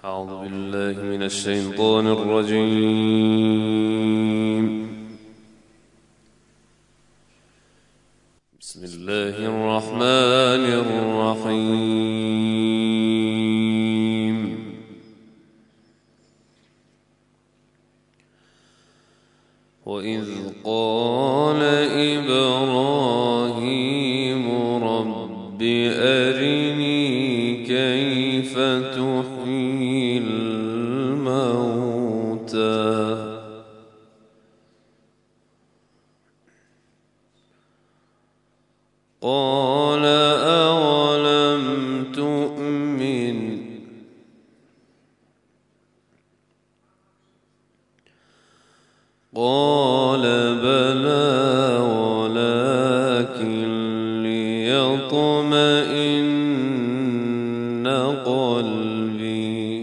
أعوذ بالله من الشيطان الرجيم. بسم الله الرحمن الرحيم. وإذ قال إبراهيم رب أرني كيف تحيي الموتى قال أولم تؤمن قال بلى ولكن ليطمئن قلبي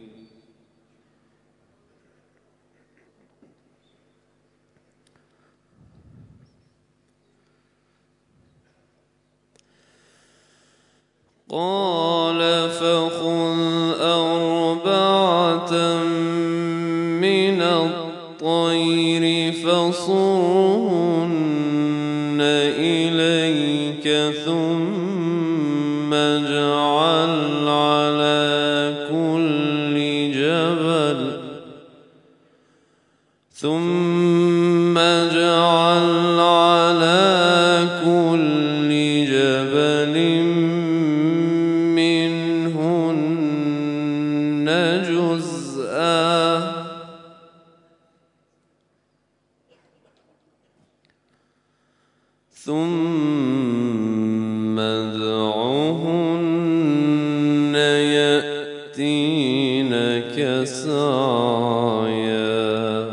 قال فخذ أربعة من الطير فصرهن إليك ثم اجعل على كل جبل منهن جزءا ثم ادعهن يأتينك سعيا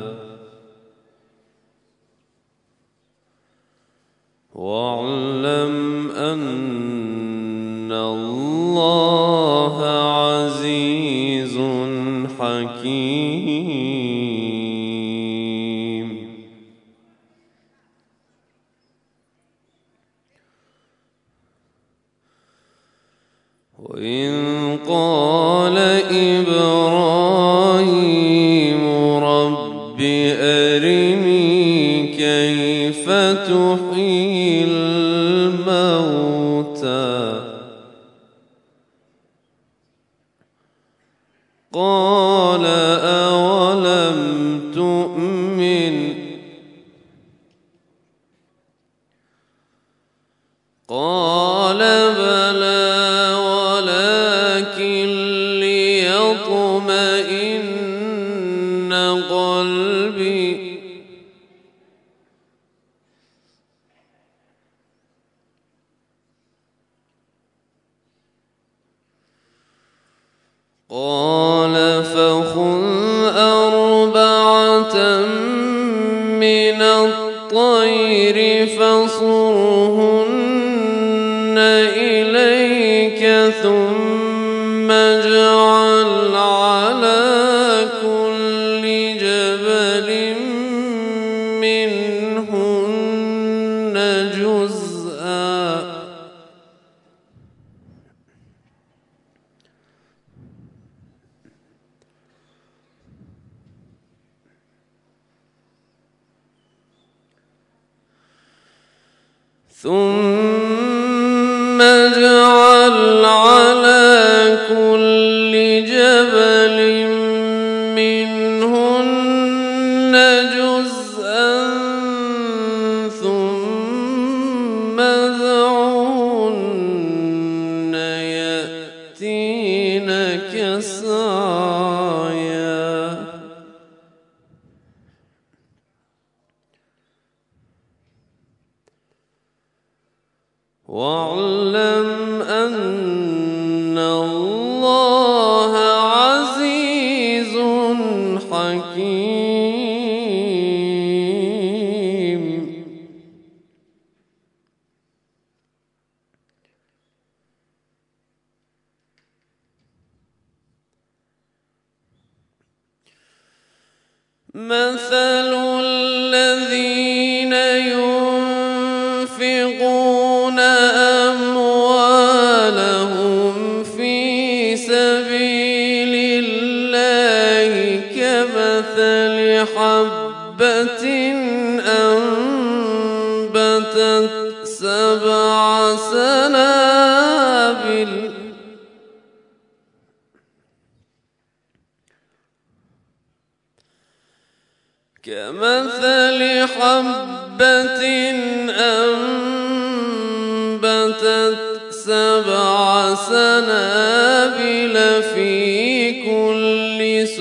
واعلم أن الله عزيز حكيم. وإذ قال إبراهيم رب أرني كيف تحيي الموتى قال أولم تؤمن قال بلى ولكن ليطمئن قلبي قال فخذ أربعة من الطير فصرهن إليك ثم اجعل على كل جبل منهن جزءا ثم اجعل على كل جبل منهن جزءا ثم ادعهن يأتينك سعيا واعلم أن الله عزيز حكيم. مثل الذين ينفقون أموالهم في سبيل كمثل حبة أنبتت 7 سنابل كمثل حبة أنبتت 7 سنابل في كل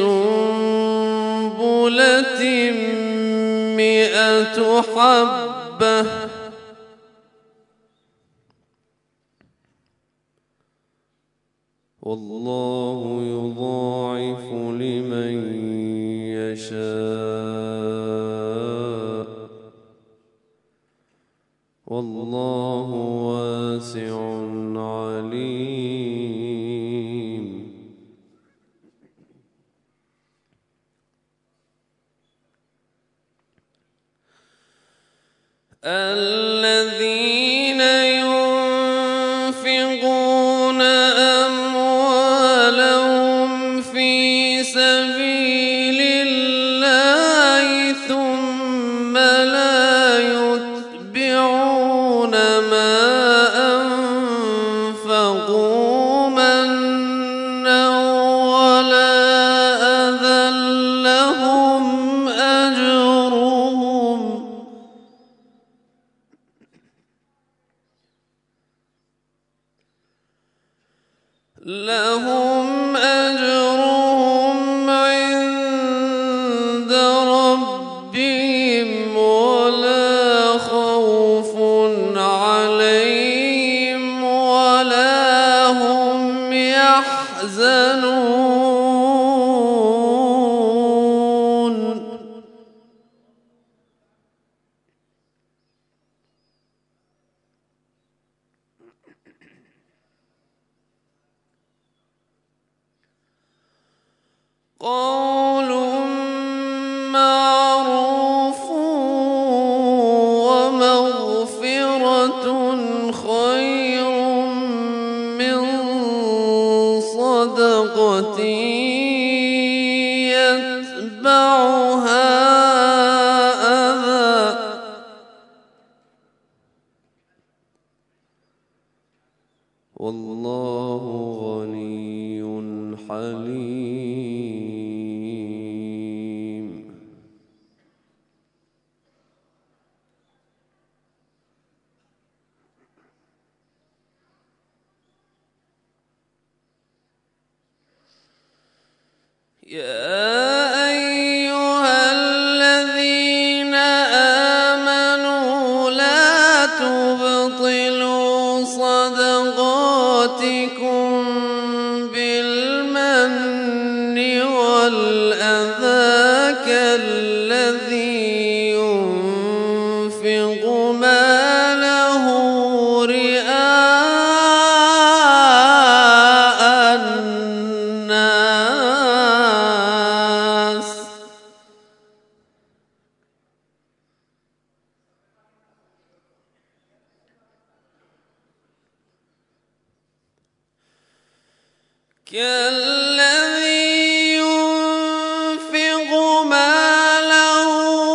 سنبلة 100 حبة والله يضاعف لمن يشاء والله واسع عليم. الذين ينفقون أموالهم في سبيل الله ثم لا يتبعون ما أنفقوا منا ولا أذى لهم أجرهم عند ربهم ولا خوف عليهم ولا هم يحزنون. قول معروف ومغفرة خير من صدقة يتبعها أذى والله غني حليم. يا أيها الذين آمنوا لا تبطلوا صدقاتكم بالمن والأذى كالذي ينفق ماله رئاء الناس كالذي ينفق ماله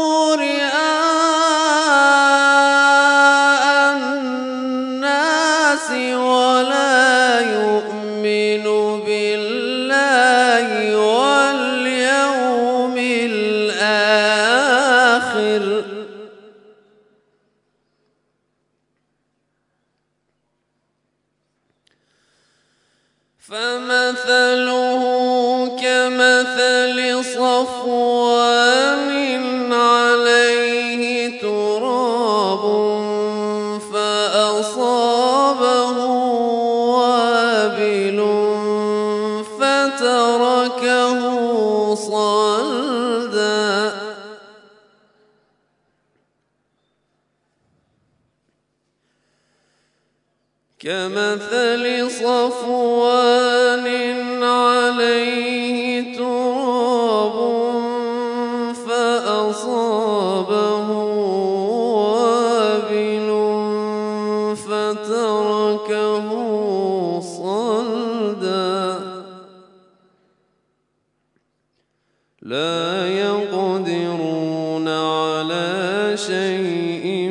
رئاء الناس ولا يؤمن بالله واليوم الآخر فمثله كمثل صفوان عليه تراب فأصابه وابل فتركه صلدا كمثل صفوان عليه تراب فأصابه وابل فتركه صلدا لا يقدرون على شيء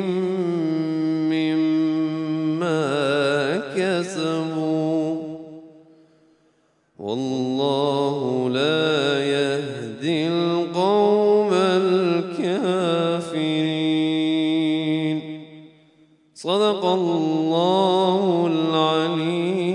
مما كسبوا والله لا يهدي القوم الكافرين. صدق الله العليم.